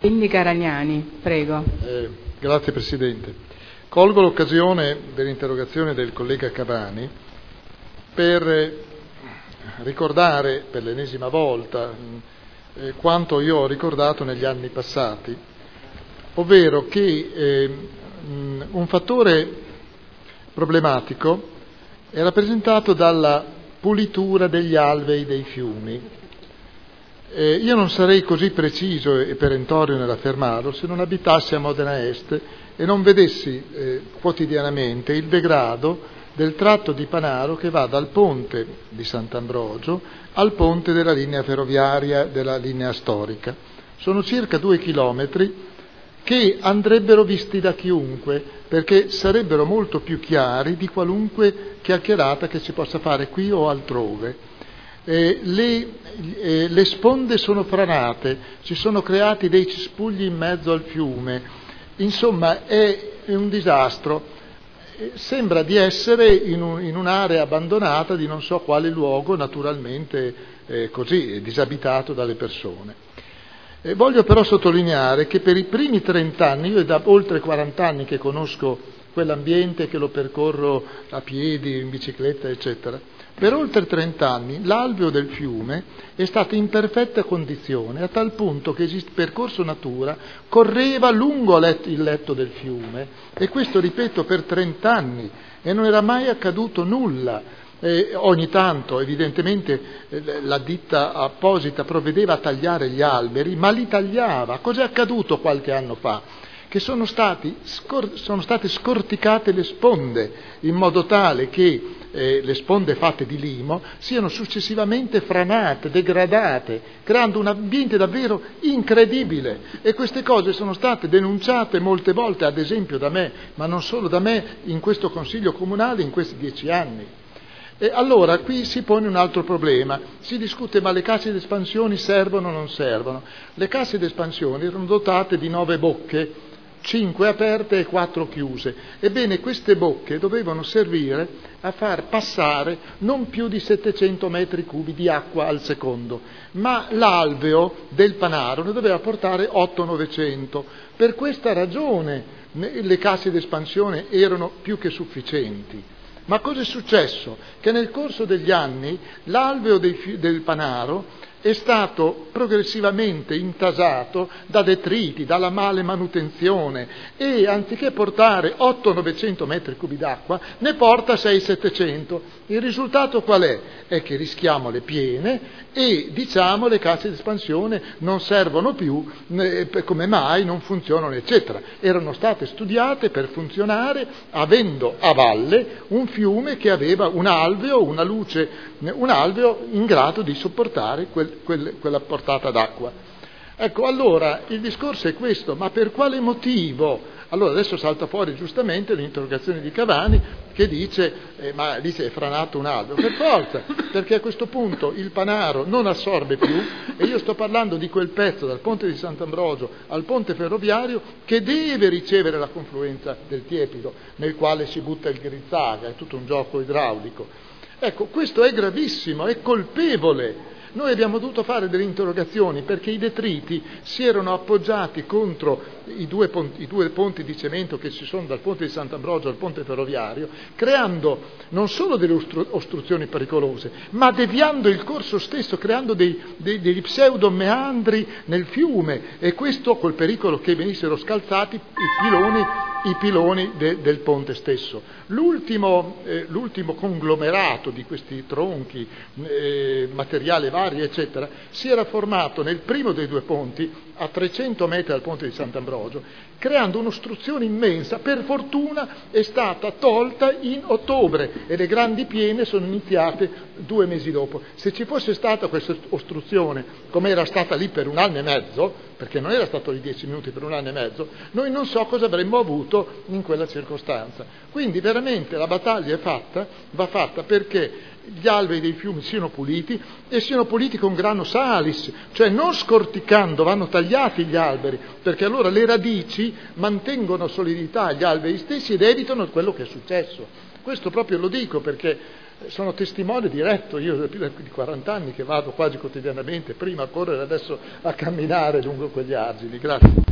Indica Ragnani, prego. Grazie Presidente. Colgo l'occasione dell'interrogazione del collega Cavani per ricordare per l'ennesima volta quanto io ho ricordato negli anni passati, ovvero che un fattore problematico è rappresentato dalla pulitura degli alvei dei fiumi. Io non sarei così preciso e perentorio nell'affermarlo se non abitassi a Modena Est e non vedessi quotidianamente il degrado del tratto di Panaro che va dal ponte di Sant'Ambrogio al ponte della linea ferroviaria, della linea storica. Sono circa 2 chilometri che andrebbero visti da chiunque, perché sarebbero molto più chiari di qualunque chiacchierata che si possa fare qui o altrove. Le sponde sono franate, si sono creati dei cespugli in mezzo al fiume, insomma è un disastro. Sembra di essere in un'area abbandonata di non so quale luogo, naturalmente così, disabitato dalle persone. Voglio però sottolineare che per i primi 30 anni, io è da oltre 40 anni che conosco quell'ambiente, che lo percorro a piedi, in bicicletta, eccetera, per oltre 30 anni l'alveo del fiume è stato in perfetta condizione, a tal punto che il percorso natura correva lungo il letto del fiume, e questo, ripeto, per 30 anni, e non era mai accaduto nulla. Ogni tanto evidentemente la ditta apposita provvedeva a tagliare gli alberi, ma li tagliava. Cos'è accaduto qualche anno fa? Che sono state scorticate le sponde, in modo tale che le sponde fatte di limo siano successivamente franate, degradate, creando un ambiente davvero incredibile. E queste cose sono state denunciate molte volte, ad esempio da me, ma non solo da me, in questo Consiglio Comunale in questi 10 anni. E allora qui si pone un altro problema, si discute: ma le casse di espansione servono o non servono? Le casse di espansione erano dotate di 9 bocche, 5 aperte e 4 chiuse. Ebbene, queste bocche dovevano servire a far passare non più di 700 metri cubi di acqua al secondo, ma l'alveo del Panaro ne doveva portare 800-900. Per questa ragione le casse di espansione erano più che sufficienti. Ma cosa è successo? Che nel corso degli anni l'alveo del Panaro è stato progressivamente intasato da detriti, dalla male manutenzione, e anziché portare 800-900 metri cubi d'acqua ne porta 600-700. Il risultato qual è? È che rischiamo le piene e diciamo le casse di espansione non servono più, come mai non funzionano, eccetera. Erano state studiate per funzionare avendo a valle un fiume che aveva un alveo, una luce, un alveo in grado di sopportare quella portata d'acqua. Ecco, allora il discorso è questo: ma per quale motivo? Allora adesso salta fuori giustamente l'interrogazione di Cavani che dice ma lì si è franato un albero. Per forza, perché a questo punto il Panaro non assorbe più, e io sto parlando di quel pezzo dal ponte di Sant'Ambrogio al ponte ferroviario che deve ricevere la confluenza del Tiepido, nel quale si butta il Grizzaga, è tutto un gioco idraulico. Ecco, questo è gravissimo, è colpevole. Noi abbiamo dovuto fare delle interrogazioni perché i detriti si erano appoggiati contro i due ponti di cemento che ci sono dal ponte di Sant'Ambrogio al ponte ferroviario, creando non solo delle ostruzioni pericolose, ma deviando il corso stesso, creando degli pseudomeandri nel fiume, e questo col pericolo che venissero scalzati i piloni del ponte stesso. L'ultimo conglomerato di questi tronchi, materiale vario, eccetera, si era formato nel primo dei 2 ponti, a 300 metri dal ponte di Sant'Ambrogio, creando un'ostruzione immensa. Per fortuna è stata tolta in ottobre e le grandi piene sono iniziate 2 mesi dopo. Se ci fosse stata questa ostruzione, come era stata lì per 1 anno e mezzo, perché non era stato lì 10 minuti, per 1 anno e mezzo, noi non so cosa avremmo avuto in quella circostanza. Quindi veramente la battaglia va fatta perché gli alvei dei fiumi siano puliti, e siano puliti con grano salis, cioè non scorticando, vanno tagliati gli alberi, perché allora le radici mantengono solidità agli alberi stessi ed evitano quello che è successo. Questo proprio lo dico perché sono testimone diretto, io da più di 40 anni che vado quasi quotidianamente, prima a correre, adesso a camminare lungo quegli argini. Grazie.